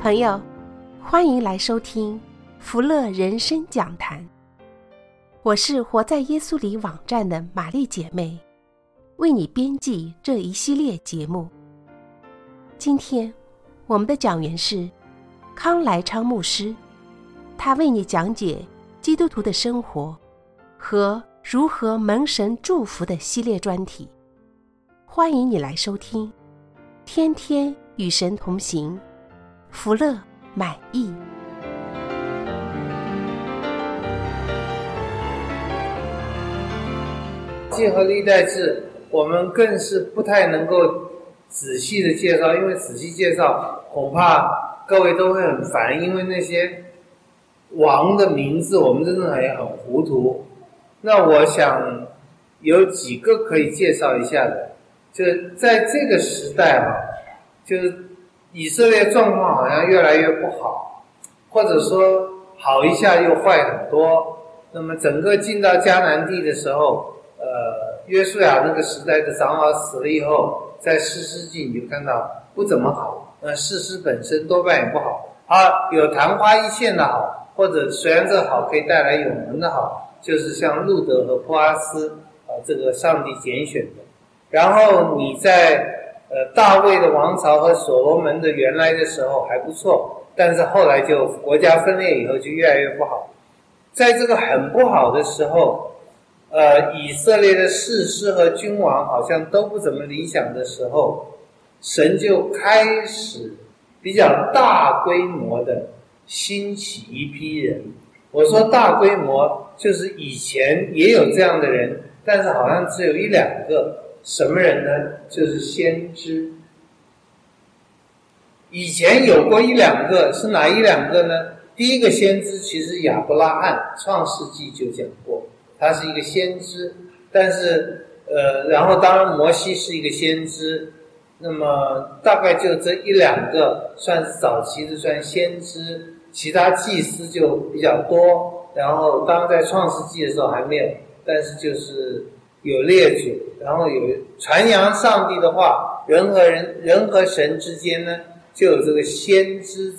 朋友，欢迎来收听福乐人生讲坛。我是活在耶稣里网站的玛丽姐妹，为你编辑这一系列节目。今天我们的讲员是康来昌牧师，他为你讲解基督徒的生活和如何蒙神祝福的系列专题。欢迎你来收听，天天与神同行，福乐满意。 结合历代志，我们更是不太能够仔细的介绍，因为仔细介绍恐怕各位都会很烦，因为那些王的名字我们真的也很糊涂。那我想有几个可以介绍一下的，就是在这个时代就是以色列状况好像越来越不好，或者说好一下又坏很多。那么整个进到迦南地的时候，约书亚那个时代的长老死了以后，在士师记你就看到不怎么好，士师本身多半也不好。有昙花一现的好，或者虽然这个好可以带来永恒的好，就是像路德和波阿斯这个上帝拣选的。然后你在大卫的王朝和所罗门的原来的时候还不错，但是后来就国家分裂以后就越来越不好。在这个很不好的时候，以色列的士师和君王好像都不怎么理想的时候，神就开始比较大规模的兴起一批人。我说大规模就是以前也有这样的人，但是好像只有一两个。什么人呢？就是先知。以前有过一两个，是哪一两个呢？第一个先知其实亚伯拉罕，创世纪就讲过，他是一个先知。但是然后当然摩西是一个先知，那么大概就这一两个算是早期的算先知，其他祭司就比较多。然后当然在创世纪的时候还没有，但是就是有列祖，然后有传扬上帝的话，人和神之间呢，就有这个先知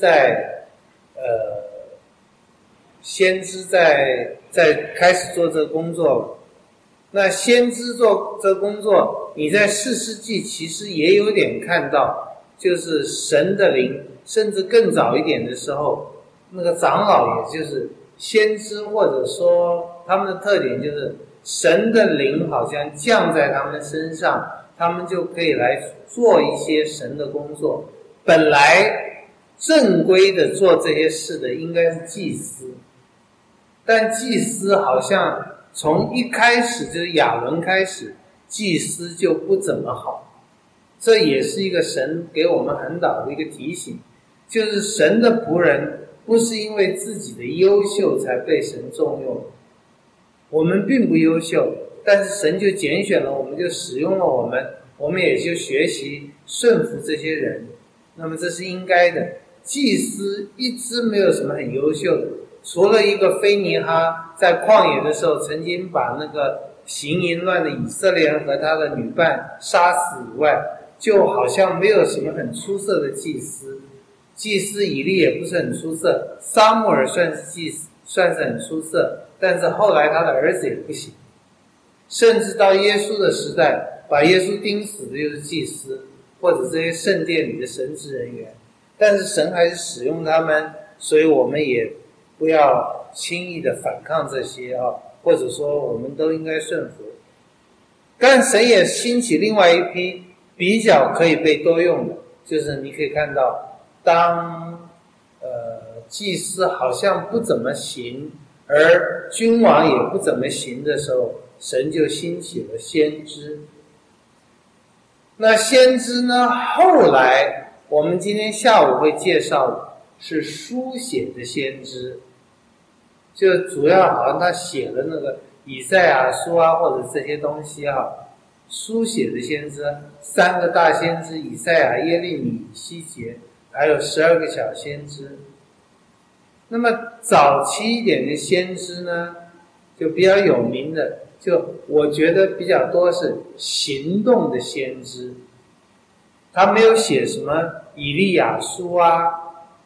在开始做这个工作了。那先知做这个工作，你在士师记其实也有点看到，就是神的灵，甚至更早一点的时候，那个长老也就是先知，或者说他们的特点就是神的灵好像降在他们身上，他们就可以来做一些神的工作。本来正规的做这些事的应该是祭司，但祭司好像从一开始就是亚伦开始，祭司就不怎么好。这也是一个神给我们很大的一个提醒，就是神的仆人不是因为自己的优秀才被神重用，我们并不优秀，但是神就拣选了我们，就使用了我们，我们也就学习顺服这些人。那么这是应该的。祭司一直没有什么很优秀的，除了一个菲尼哈在旷野的时候曾经把那个行淫乱的以色列人和他的女伴杀死以外，就好像没有什么很出色的祭司。祭司以利也不是很出色，撒母耳算是很出色，但是后来他的儿子也不行。甚至到耶稣的时代，把耶稣钉死的就是祭司或者这些圣殿里的神职人员，但是神还是使用他们，所以我们也不要轻易的反抗这些或者说我们都应该顺服。但神也兴起另外一批比较可以被多用的，就是你可以看到当祭司好像不怎么行，而君王也不怎么行的时候，神就兴起了先知。那先知呢，后来我们今天下午会介绍的是书写的先知，就主要好像他写了那个以赛亚书或者这些东西书写的先知，三个大先知以赛亚、耶利米、以西结，还有12个小先知。那么早期一点的先知呢，就比较有名的，就我觉得比较多是行动的先知。他没有写什么以利亚书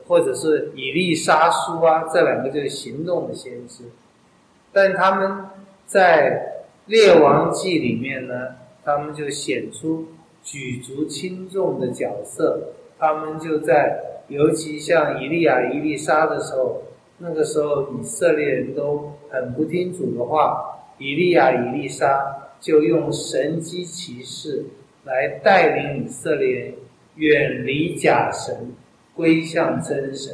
或者是以利沙书啊，这两个就是行动的先知。但他们在列王记里面呢，他们就显出举足轻重的角色。他们就在尤其像以利亚、以利沙的时候，那个时候以色列人都很不听主的话，以利亚、以利沙就用神机骑士来带领以色列人远离假神，归向真神。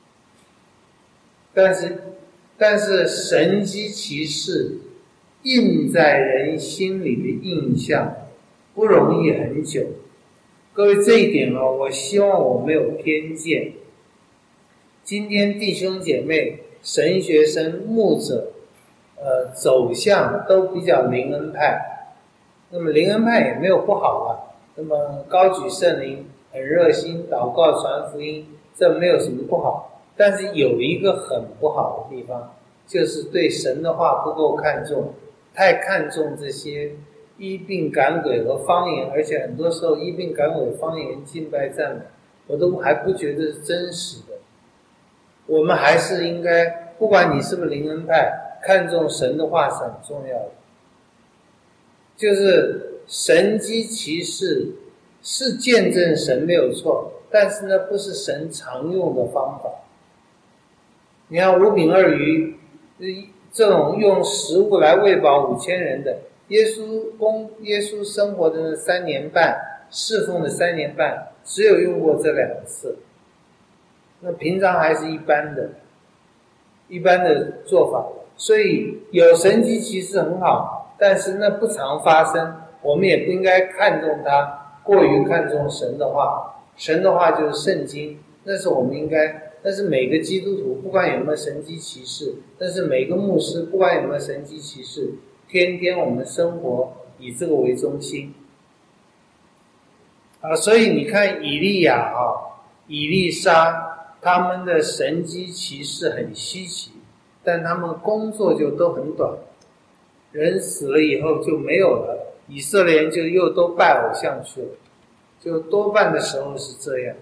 但是神机骑士印在人心里的印象不容易很久。各位，这一点我希望我没有偏见。今天弟兄姐妹、神学生、牧者走向都比较灵恩派。那么灵恩派也没有不好啊，那么高举圣灵，很热心祷告传福音，这没有什么不好。但是有一个很不好的地方，就是对神的话不够看重，太看重这些医病赶鬼和方言，而且很多时候医病赶鬼、方言、敬拜赞美，我都还不觉得是真实的。我们还是应该，不管你是不是灵恩派，看重神的话是很重要的。就是神机骑士是见证神没有错，但是呢，不是神常用的方法。你看5饼2鱼这种用食物来喂饱5000人的，耶稣生活的3年半，侍奉的3年半，只有用过这2次。那平常还是一般的做法。所以有神机骑士很好，但是那不常发生，我们也不应该看重它，过于看重神的话。神的话就是圣经，那是我们应该，但是每个基督徒不管有没有神机骑士，但是每个牧师不管有没有神机骑士，天天我们生活以这个为中心所以你看以利亚以利沙，他们的神机骑士很稀奇，但他们工作就都很短，人死了以后就没有了，以色列人就又都拜偶像去了，就多半的时候是这样。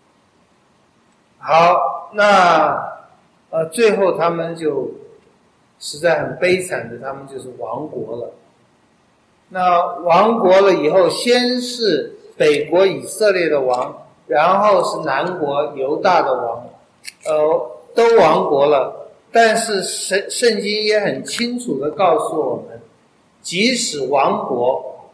好，那最后他们就实在很悲惨的，他们就是亡国了。那亡国了以后，先是北国以色列的王，然后是南国犹大的王，都亡国了。但是圣经也很清楚地告诉我们，即使亡国，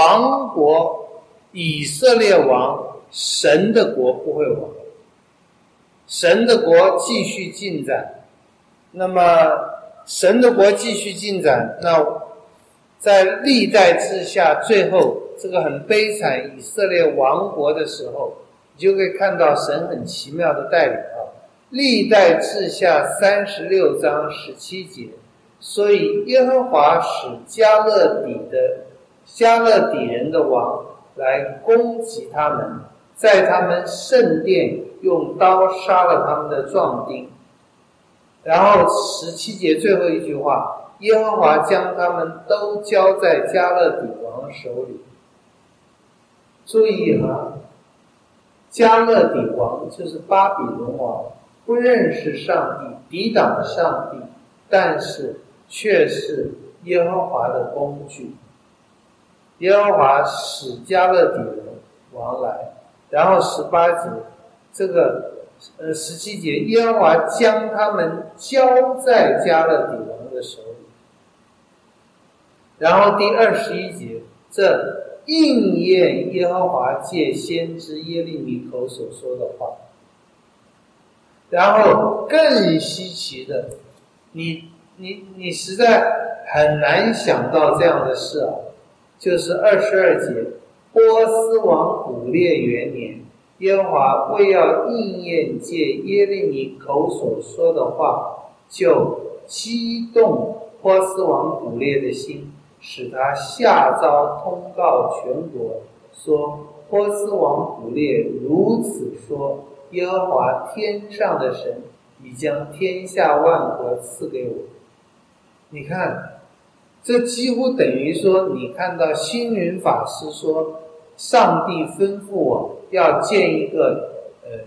以色列亡，神的国不会亡，神的国继续进展。那么神的国继续进展，那在历代志下最后这个很悲惨以色列亡国的时候，你就可以看到神很奇妙的带领历代志下36章17节，所以耶和华使加勒底人的王来攻击他们，在他们圣殿用刀杀了他们的壮丁。然后17节最后一句话，耶和华将他们都交在加勒底王手里。注意加勒底王就是巴比伦王，不认识上帝，抵挡上帝，但是却是耶和华的工具。耶和华使加勒底人王来，然后18节这个17节，耶和华将他们交在加勒底王的手里。然后第21节，这应验耶和华借先知耶利米口所说的话。然后更稀奇的，你实在很难想到这样的事就是22节，波斯王古列元年，耶和华为要应验借耶利米口所说的话，就激动波斯王古列的心，使他下诏通告全国，说波斯王古列如此说，耶和华天上的神已将天下万国赐给我。你看，这几乎等于说，你看到星云法师说，上帝吩咐我要建一个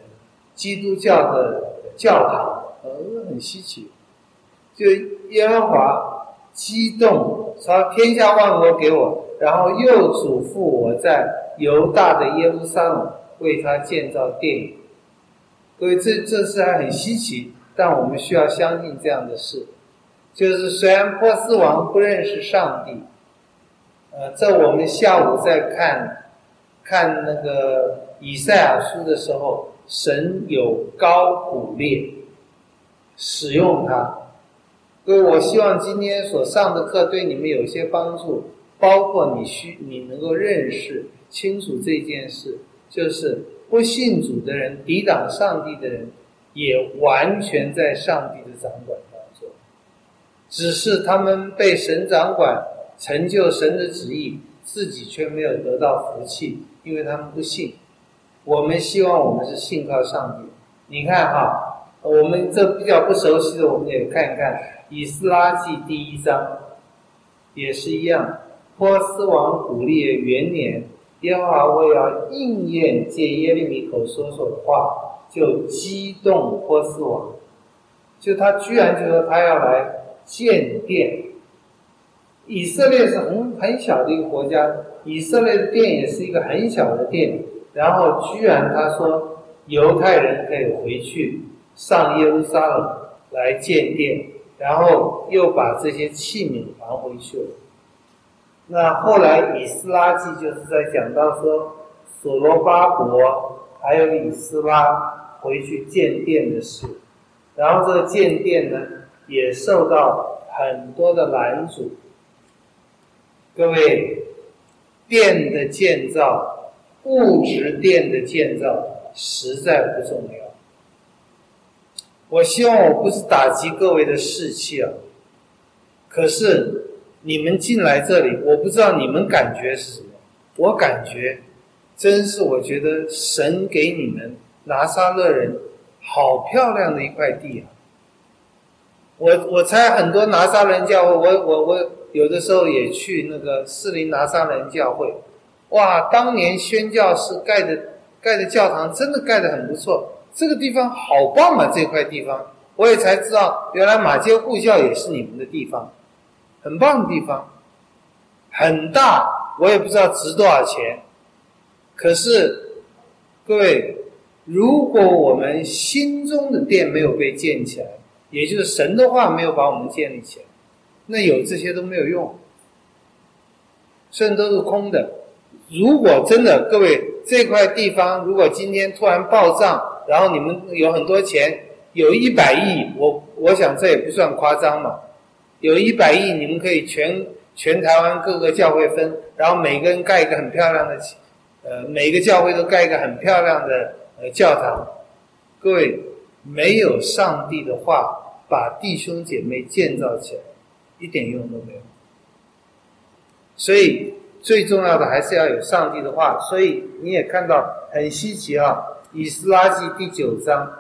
基督教的教堂，很稀奇。就耶和华激动，说天下万国给我，然后又嘱咐我在犹大的耶路撒冷为他建造殿宇。各位，这事还很稀奇，但我们需要相信这样的事。就是虽然波斯王不认识上帝，这我们下午在看那个以赛亚书的时候，神有高古列使用它。所以我希望今天所上的课对你们有些帮助，包括你能够认识清楚这件事，就是不信主的人，抵挡上帝的人，也完全在上帝的掌管当中，只是他们被神掌管，成就神的旨意，自己却没有得到福气，因为他们不信。我们希望我们是信靠上帝。你看哈，我们这比较不熟悉的，我们也看一看以斯拉记第1章，也是一样。波斯王古列元年，耶和华为要应验借耶利米口所说的话，就激动波斯王，就他居然就说他要来建殿。以色列是很小的一个国家，以色列的殿也是一个很小的殿，然后居然他说犹太人可以回去上耶路撒冷来建殿，然后又把这些器皿还回去了。那后来以斯拉记就是在讲到说所罗巴伯还有以斯拉回去建殿的事，然后这个建殿呢也受到很多的拦阻。各位，殿的建造，物质殿的建造实在不重要。我希望我不是打击各位的士气啊，可是你们进来这里，我不知道你们感觉是什么，我感觉真是我觉得神给你们拿撒勒人好漂亮的一块地啊。我猜很多拿撒勒人教会，我有的时候也去那个士林拿撒勒人教会，哇，当年宣教士盖的教堂真的盖得很不错，这个地方好棒啊，这块地方我也才知道原来马偕护教也是你们的地方，很棒的地方，很大，我也不知道值多少钱。可是各位，如果我们心中的殿没有被建起来，也就是神的话没有把我们建立起来，那有这些都没有用，甚至都是空的。如果真的各位这块地方如果今天突然暴涨，然后你们有很多钱，有100亿，我想这也不算夸张嘛，有100亿你们可以全台湾各个教会分，然后每个人盖一个很漂亮的每个教会都盖一个很漂亮的教堂。各位，没有上帝的话把弟兄姐妹建造起来一点用都没有。所以最重要的还是要有上帝的话。所以你也看到很稀奇啊，以斯拉记第9章，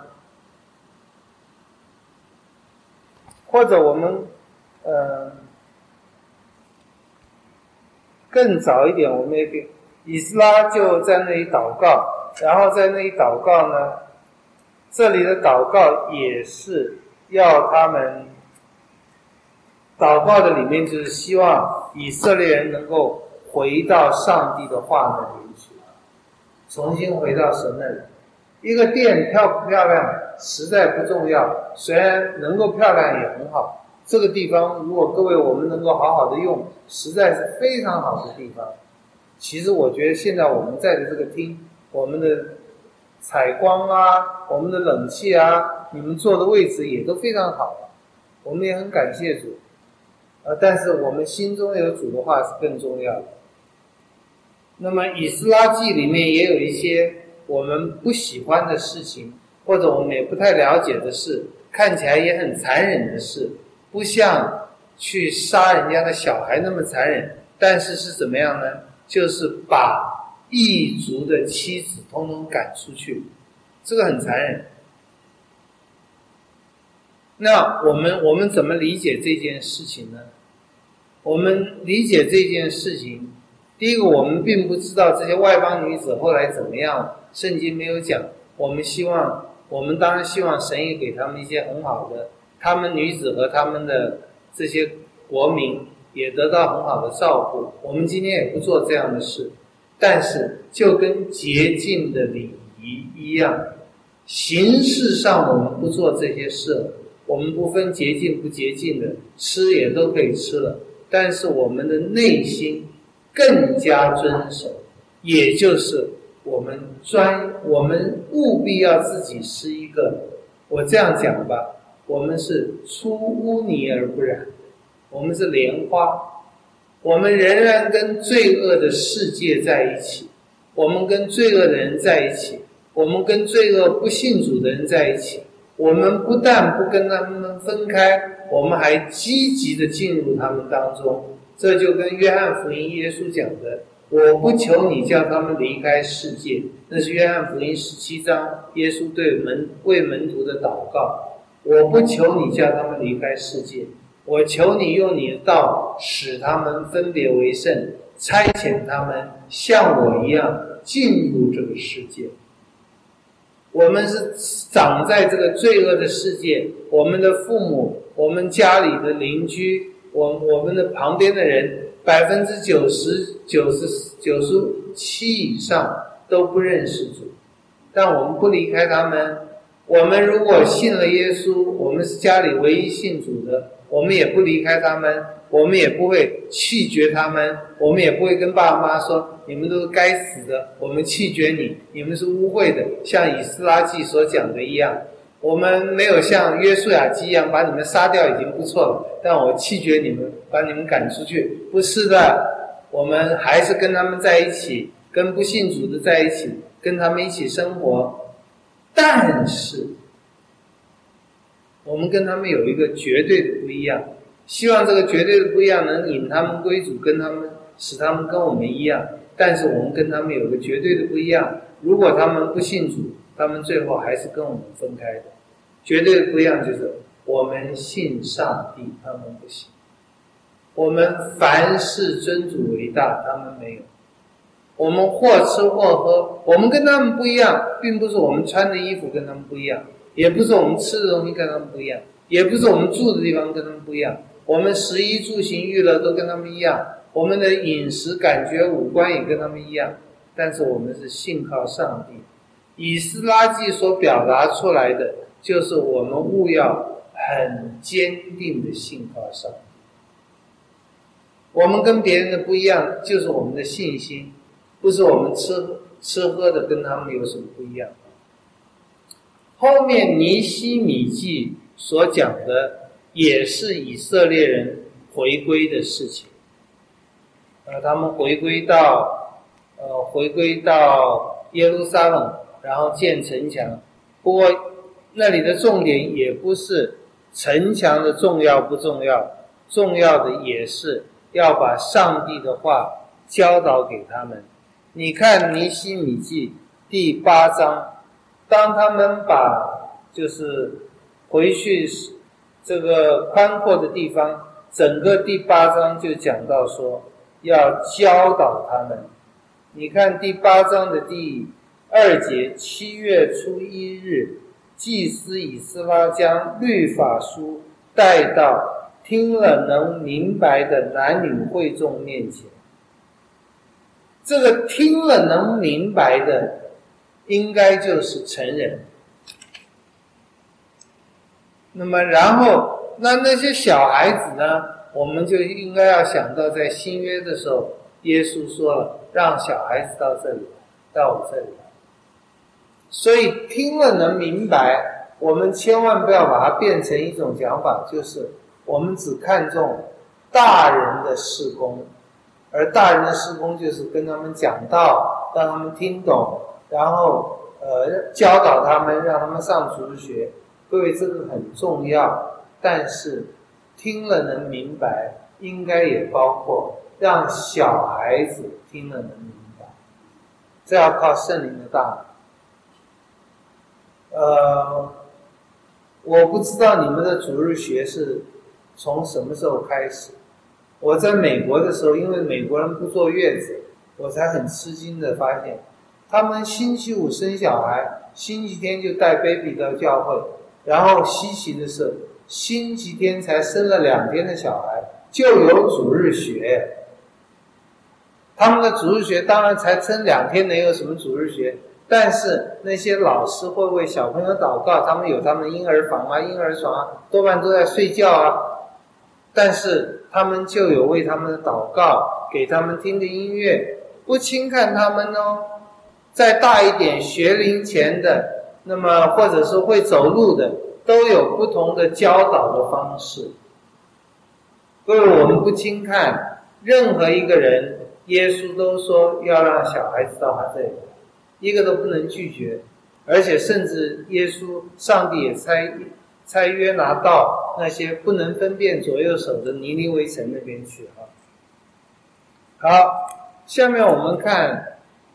或者我们更早一点，我们也可以，以斯拉就在那里祷告，然后在那里祷告呢，这里的祷告也是要他们祷告的里面就是希望以色列人能够回到上帝的话那里去，重新回到神那里。一个殿漂不漂亮实在不重要，虽然能够漂亮也很好。这个地方如果各位我们能够好好的用，实在是非常好的地方。其实我觉得现在我们在的这个厅，我们的采光啊，我们的冷气啊，你们坐的位置也都非常好，我们也很感谢主。但是我们心中有主的话是更重要的。那么以斯拉记里面也有一些我们不喜欢的事情，或者我们也不太了解的事，看起来也很残忍的事，不像去杀人家的小孩那么残忍，但是是怎么样呢？就是把异族的妻子通通赶出去，这个很残忍。那我们怎么理解这件事情呢？我们理解这件事情，第一个，我们并不知道这些外邦女子后来怎么样，圣经没有讲。我们希望我们当然希望神也给他们一些很好的，他们女子和他们的这些国民也得到很好的照顾。我们今天也不做这样的事，但是就跟洁净的礼仪一样，形式上我们不做这些事，我们不分洁净不洁净的，吃也都可以吃了，但是我们的内心更加遵守，也就是我们务必要自己是一个，我这样讲吧，我们是出污泥而不染，我们是莲花，我们仍然跟罪恶的世界在一起，我们跟罪恶的人在一起，我们跟罪恶不信主的人在一起，我们不但不跟他们分开，我们还积极的进入他们当中。这就跟约翰福音耶稣讲的，我不求你叫他们离开世界，那是约翰福音17章耶稣为门徒的祷告。我不求你叫他们离开世界，我求你用你的道使他们分别为圣，差遣他们像我一样进入这个世界。我们是长在这个罪恶的世界，我们的父母，我们家里的邻居，我们的旁边的人97%以上都不认识主，但我们不离开他们。我们如果信了耶稣，我们是家里唯一信主的，我们也不离开他们，我们也不会弃绝他们，我们也不会跟爸妈说你们都是该死的，我们弃绝你，你们是污秽的，像以斯拉记所讲的一样。我们没有像约书亚记一样把你们杀掉已经不错了，但我弃绝你们，把你们赶出去。不是的，我们还是跟他们在一起，跟不信主的在一起，跟他们一起生活。但是我们跟他们有一个绝对的不一样，希望这个绝对的不一样能引他们归主，使他们跟我们一样。但是我们跟他们有个绝对的不一样，如果他们不信主，他们最后还是跟我们分开的。绝对的不一样就是我们信上帝，他们不信。我们凡事尊主为大，他们没有。我们或吃或喝，我们跟他们不一样，并不是我们穿的衣服跟他们不一样，也不是我们吃的东西跟他们不一样，也不是我们住的地方跟他们不一样。我们食衣住行娱乐都跟他们一样，我们的饮食感觉五官也跟他们一样，但是我们是信靠上帝。以斯拉记所表达出来的就是我们务要很坚定的信靠上帝。我们跟别人的不一样，就是我们的信心，不是我们吃喝的跟他们有什么不一样。后面尼希米记所讲的也是以色列人回归的事情，他们回归到耶路撒冷，然后建城墙。不过那里的重点也不是城墙的重要不重要，重要的也是要把上帝的话教导给他们。你看尼希米记第8章，当他们就是回去这个宽阔的地方，整个第8章就讲到说要教导他们。你看第8章的第2节，7月初1日，祭司以斯拉将律法书带到听了能明白的男女会众面前。这个听了能明白的应该就是成人。那么然后那些小孩子呢，我们就应该要想到在新约的时候，耶稣说了让小孩子到这里来，到我这里来。所以听了能明白，我们千万不要把它变成一种讲法，就是我们只看重大人的事工，而大人的事工就是跟他们讲道，让他们听懂，然后教导他们，让他们上主日学。各位，这个很重要，但是听了能明白应该也包括让小孩子听了能明白，这要靠圣灵的大能。我不知道你们的主日学是从什么时候开始。我在美国的时候，因为美国人不坐月子，我才很吃惊的发现他们星期五生小孩，星期天就带 baby 到教会，然后稀奇的是星期天才生了2天的小孩就有主日学。他们的主日学当然才生2天，能有什么主日学？但是那些老师会为小朋友祷告，他们有他们的婴儿房啊、婴儿床啊，多半都在睡觉啊。但是他们就有为他们的祷告，给他们听的音乐，不轻看他们哦。再大一点学龄前的，那么或者是会走路的，都有不同的教导的方式。各位，我们不轻看任何一个人，耶稣都说要让小孩子到他这里，一个都不能拒绝。而且甚至耶稣上帝也差约拿到那些不能分辨左右手的尼尼微城那边去啊。好，下面我们看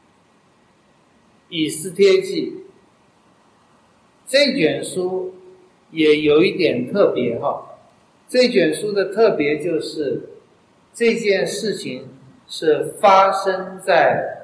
以斯帖记，这卷书也有一点特别哈。这卷书的特别就是这件事情是发生在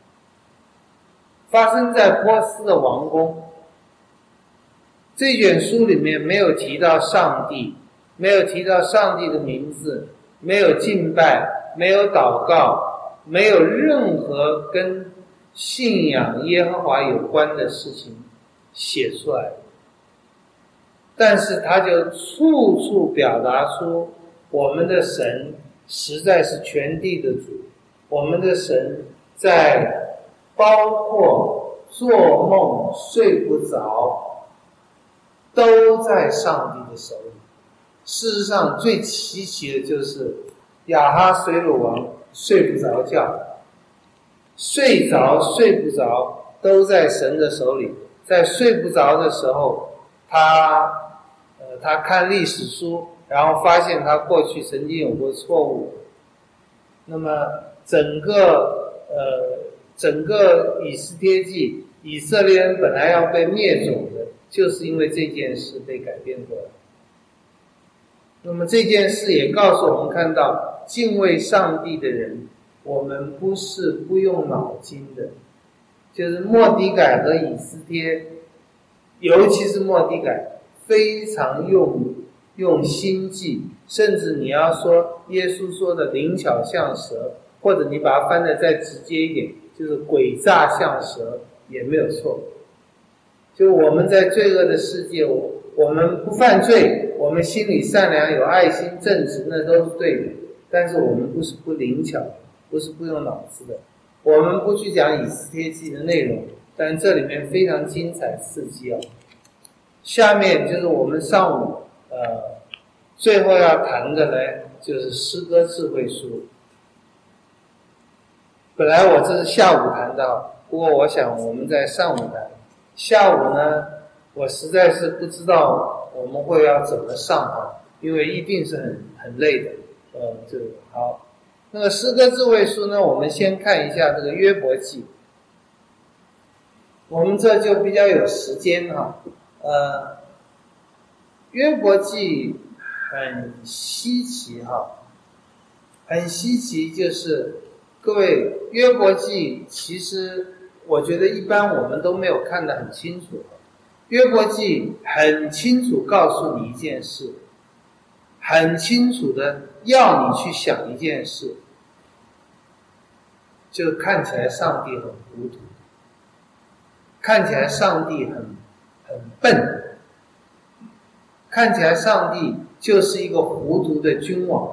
波斯的王宫。这卷书里面没有提到上帝，没有提到上帝的名字，没有敬拜，没有祷告，没有任何跟信仰耶和华有关的事情写出来。但是他就处处表达出我们的神实在是全地的主，我们的神在包括做梦睡不着都在上帝的手里。事实上最奇奇的就是亚哈随鲁王睡不着觉，睡着睡不着都在神的手里。在睡不着的时候，他看历史书，然后发现他过去曾经有过错误。那么整个以斯帖记，以色列人本来要被灭种的，就是因为这件事被改变过来。那么这件事也告诉我们看到，敬畏上帝的人，我们不是不用脑筋的。就是末底改和以斯帖，尤其是末底改，非常用心计，甚至你要说耶稣说的灵巧像蛇，或者你把它翻得再直接一点，就是诡诈像蛇也没有错。就我们在罪恶的世界，我们不犯罪，我们心里善良有爱心正直，那都是对的。但是我们不是不灵巧，不是不用脑子的。我们不去讲以斯帖记的内容，但这里面非常精彩刺激哦。下面就是我们上午最后要谈的呢，就是诗歌智慧书。本来我这是下午谈的，不过我想我们在上午谈。下午呢，我实在是不知道我们会要怎么上啊，因为一定是很累的。这个好。那个诗歌智慧书呢，我们先看一下这个约伯记。我们这就比较有时间哈。约伯记很稀奇哈，很稀奇，就是各位约伯记其实我觉得一般我们都没有看得很清楚。约伯记很清楚告诉你一件事，很清楚的要你去想一件事，就看起来上帝很糊涂，看起来上帝很笨，看起来上帝就是一个糊涂的君王。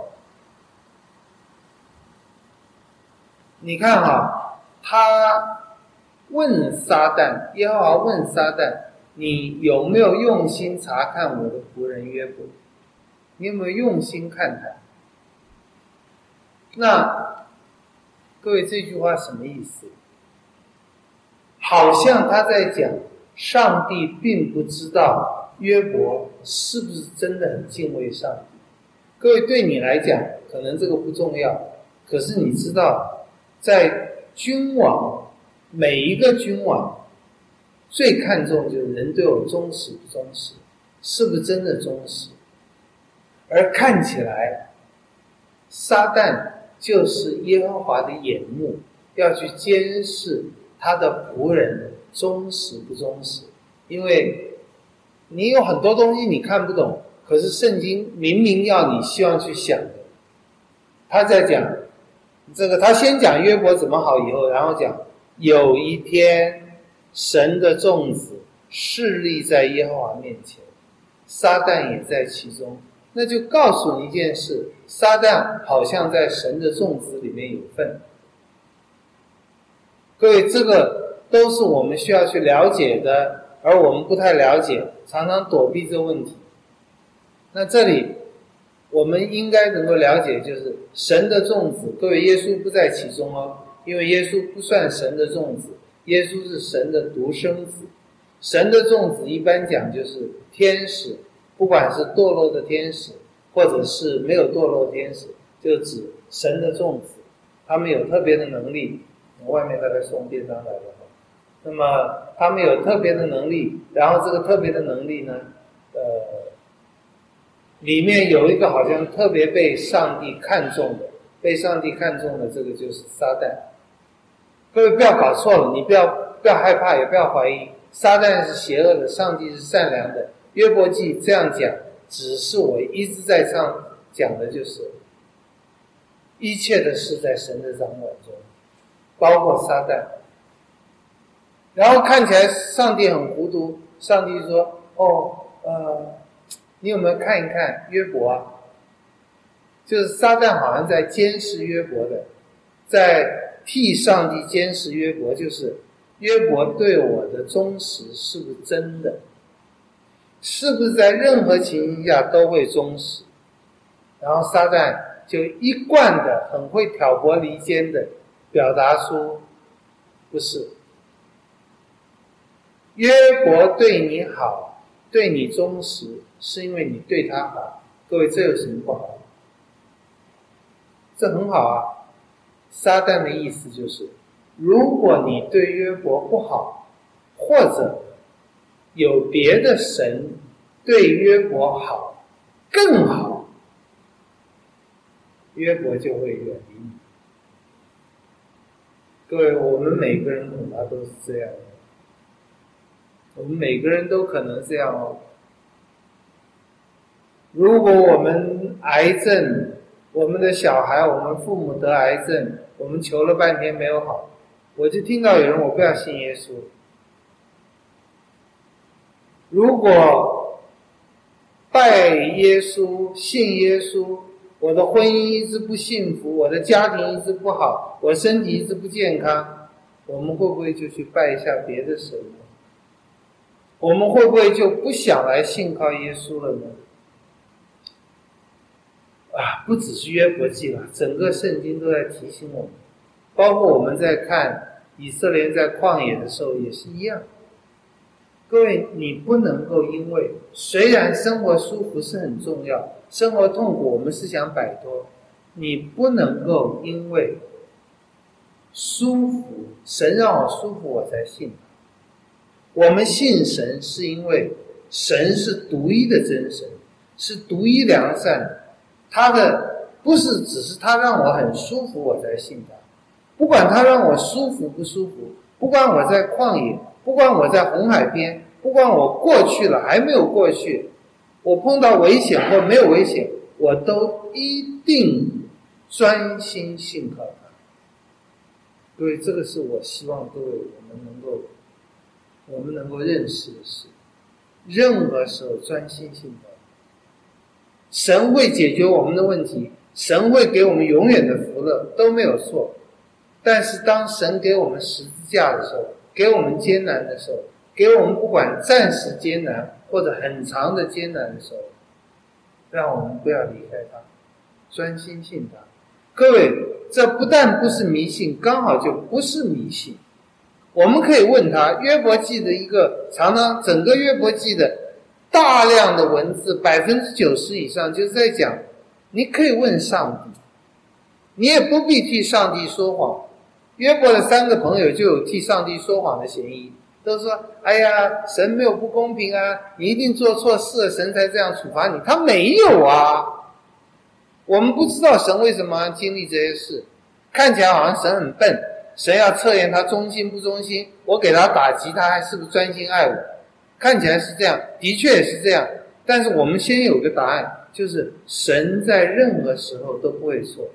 你看哈，他问撒旦，耶和华问撒旦，你有没有用心查看我的仆人约伯？你有没有用心看他？那各位这句话什么意思？好像他在讲上帝并不知道约伯是不是真的很敬畏上帝。各位对你来讲可能这个不重要，可是你知道在君王，每一个君王最看重就是人对我忠实不忠实，是不是真的忠实。而看起来撒旦就是耶和华的眼目，要去监视他的仆人忠实不忠实。因为你有很多东西你看不懂，可是圣经明明要你希望去想的。他在讲这个，他先讲约伯怎么好以后，然后讲有一天神的众子侍立在耶和华面前，撒旦也在其中，那就告诉你一件事，撒旦好像在神的众子里面有份。各位，这个都是我们需要去了解的，而我们不太了解，常常躲避这个问题。那这里我们应该能够了解，就是神的众子，各位，耶稣不在其中哦，因为耶稣不算神的众子，耶稣是神的独生子。神的众子一般讲就是天使，不管是堕落的天使或者是没有堕落的天使，就指神的众子，他们有特别的能力。外面大概送便当来了，那么他们有特别的能力，然后这个特别的能力呢，里面有一个好像特别被上帝看重的，被上帝看重的这个就是撒旦。各位不要搞错了，你不要害怕，也不要怀疑，撒旦是邪恶的，上帝是善良的。约伯记这样讲，只是我一直在上讲的就是一切的事在神的掌管中，包括撒旦。然后看起来上帝很糊涂，上帝说你有没有看一看约伯啊？就是撒旦好像在监视约伯的，在替上帝监视约伯，就是约伯对我的忠实是不是真的，是不是在任何情形下都会忠实。然后撒旦就一贯的很会挑拨离间的表达出不是，约伯对你好，对你忠实，是因为你对他好。各位，这有什么不好？这很好啊。撒旦的意思就是，如果你对约伯不好，或者有别的神对约伯好更好，约伯就会远离你。各位，我们每个人恐怕都是这样的，我们每个人都可能这样哦。如果我们癌症，我们的小孩，我们父母得癌症，我们求了半天没有好，我就听到有人，我不要信耶稣。如果拜耶稣，信耶稣，我的婚姻一直不幸福，我的家庭一直不好，我身体一直不健康，我们会不会就去拜一下别的神呢？我们会不会就不想来信靠耶稣了呢？不只是约伯记了，整个圣经都在提醒我们，包括我们在看以色列人在旷野的时候也是一样。各位，你不能够因为虽然生活舒服是很重要，生活痛苦我们是想摆脱，你不能够因为舒服，神让我舒服我才信。我们信神是因为神是独一的真神，是独一良善的，他的不是只是他让我很舒服我才信他，不管他让我舒服不舒服，不管我在旷野，不管我在红海边，不管我过去了还没有过去，我碰到危险或没有危险，我都一定专心信靠他。各位，这个是我希望各位我们能够认识的事，任何时候专心信靠他。神会解决我们的问题，神会给我们永远的福乐，都没有错。但是当神给我们十字架的时候，给我们艰难的时候，给我们不管暂时艰难或者很长的艰难的时候，让我们不要离开他，专心信他。各位，这不但不是迷信，刚好就不是迷信。我们可以问他，约伯记的一个常常整个约伯记的大量的文字90%以上就是在讲，你可以问上帝，你也不必替上帝说谎。约伯的3个朋友就有替上帝说谎的嫌疑，都说哎呀，神没有不公平啊，你一定做错事了，神才这样处罚你。他没有啊，我们不知道神为什么要经历这些事，看起来好像神很笨， 神要测验他忠心不忠心，我给他打击，他还是不是专心爱我？看起来是这样，的确也是这样。但是我们先有个答案，就是神在任何时候都不会错。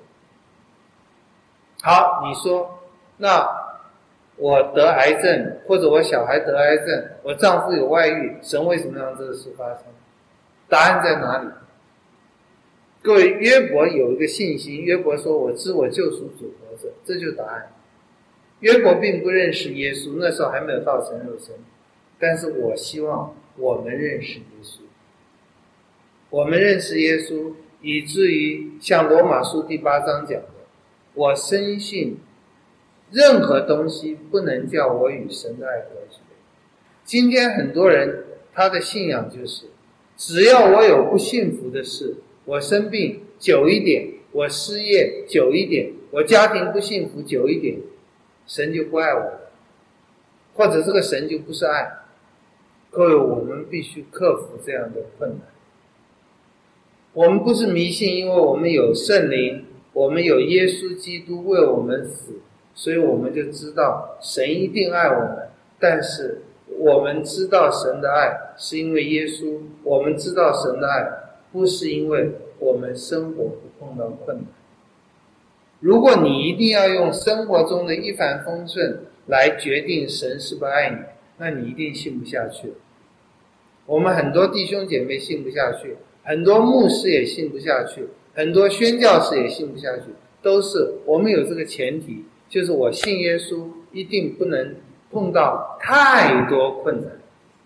好，你说，那我得癌症，或者我小孩得癌症，我丈夫有外遇，神为什么让这个事发生？答案在哪里？各位，约伯有一个信心，约伯说我知我救赎主活着，这就是答案。约伯并不认识耶稣，那时候还没有道成肉身，但是我希望我们认识耶稣，我们认识耶稣，以至于像罗马书第8章讲的，我深信任何东西不能叫我与神的爱隔绝。今天很多人他的信仰就是，只要我有不幸福的事，我生病久一点，我失业久一点，我家庭不幸福久一点，神就不爱我了，或者这个神就不是爱。各位，我们必须克服这样的困难。我们不是迷信，因为我们有圣灵，我们有耶稣基督为我们死，所以我们就知道神一定爱我们。但是我们知道神的爱是因为耶稣，我们知道神的爱不是因为我们生活不碰到困难。如果你一定要用生活中的一帆风顺来决定神是不是爱你，那你一定信不下去。我们很多弟兄姐妹信不下去，很多牧师也信不下去，很多宣教士也信不下去，都是我们有这个前提，就是我信耶稣一定不能碰到太多困难，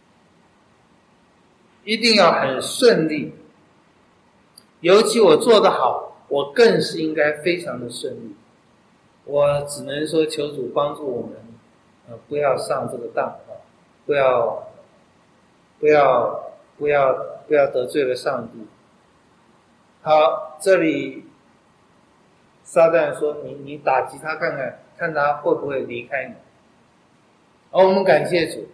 一定要很顺利。尤其我做得好，我更是应该非常的顺利。我只能说求主帮助我们，不要上这个当，不要得罪了上帝。好，这里撒旦说你打击他看看，看他会不会离开你。我们感谢主，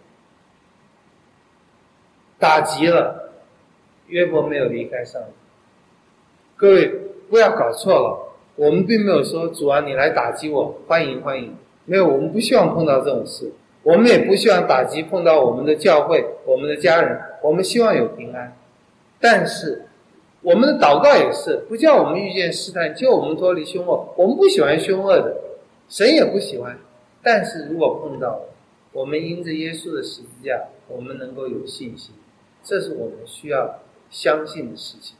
打击了，约伯没有离开上帝。各位不要搞错了，我们并没有说主啊你来打击我，欢迎欢迎，没有，我们不希望碰到这种事，我们也不希望打击碰到我们的教会，我们的家人，我们希望有平安。但是我们的祷告也是不叫我们遇见试探，救我们脱离凶恶。我们不喜欢凶恶的，神也不喜欢，但是如果碰到了，我们因着耶稣的十字架，我们能够有信心，这是我们需要相信的事情。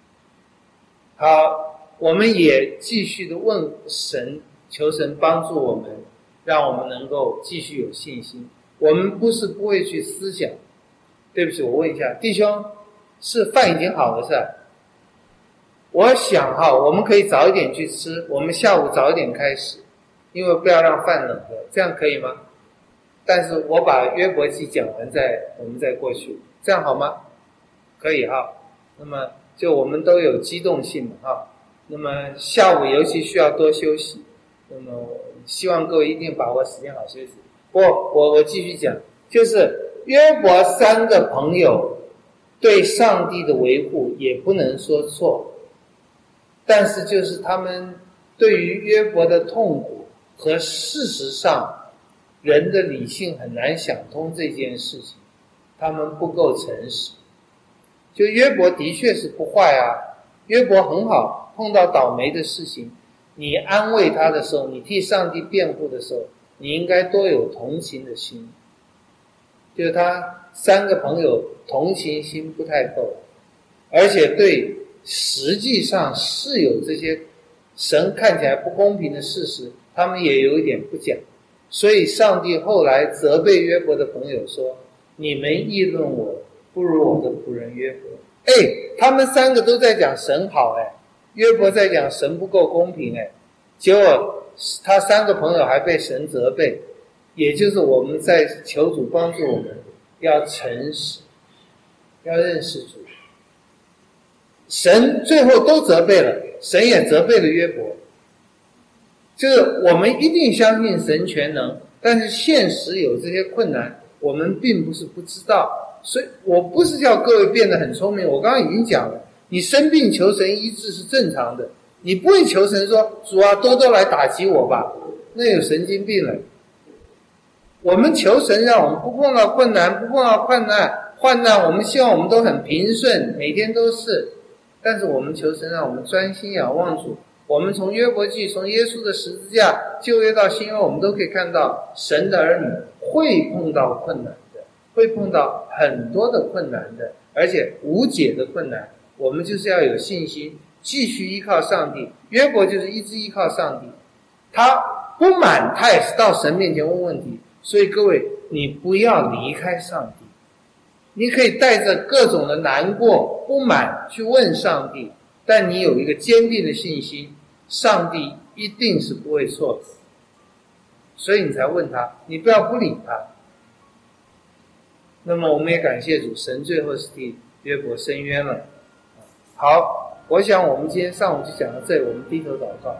好，我们也继续的问神，求神帮助我们，让我们能够继续有信心。我们不是不会去思想，对不起，我问一下弟兄，是饭已经好了是吧？我想我们可以早一点去吃，我们下午早一点开始，因为不要让饭冷了，这样可以吗？但是我把约伯记讲完我们再过去，这样好吗？可以哈。那么就我们都有机动性哈。那么下午尤其需要多休息，那么希望各位一定把握时间好休息。我继续讲，就是约伯3个朋友对上帝的维护也不能说错，但是就是他们对于约伯的痛苦和事实上人的理性很难想通这件事情，他们不够诚实。就约伯的确是不坏啊，约伯很好，碰到倒霉的事情，你安慰他的时候，你替上帝辩护的时候，你应该多有同情的心。就是他3个朋友同情心不太够，而且对实际上是有这些神看起来不公平的事实，他们也有一点不讲。所以上帝后来责备约伯的朋友说，你们议论我不如我的仆人约伯。他们3个都在讲神好约伯在讲神不够公平结果他3个朋友还被神责备。也就是我们在求主帮助我们要诚实，要认识主。神最后都责备了，神也责备了约伯。就是我们一定相信神全能，但是现实有这些困难，我们并不是不知道。所以我不是叫各位变得很聪明，我刚刚已经讲了，你生病求神医治是正常的，你不会求神说主啊多多来打击我吧， 那有神经病了。我们求神让我们不碰到困难，不碰到患难，我们希望我们都很平顺，每天都是。但是我们求神让我们专心仰望主。我们从约伯记，从耶稣的十字架，旧约到新约，我们都可以看到神的儿女会碰到困难的，会碰到很多的困难的，而且无解的困难。我们就是要有信心，继续依靠上帝。约伯就是一直依靠上帝，他不满他也是到神面前问问题。所以各位，你不要离开上帝，你可以带着各种的难过不满去问上帝，但你有一个坚定的信心，上帝一定是不会错的，所以你才问他，你不要不理他。那么我们也感谢主，神最后是替约伯伸冤了。好，我想我们今天上午就讲到这里，我们低头祷告。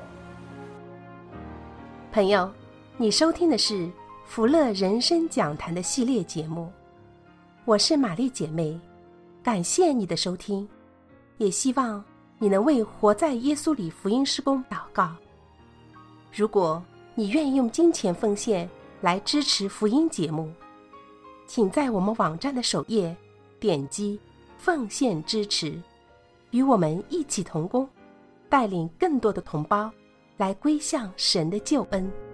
朋友，你收听的是福乐人生讲坛的系列节目，我是玛丽姐妹，感谢你的收听，也希望你能为活在耶稣里福音事工祷告。如果你愿意用金钱奉献来支持福音节目，请在我们网站的首页点击奉献支持，与我们一起同工，带领更多的同胞来归向神的救恩。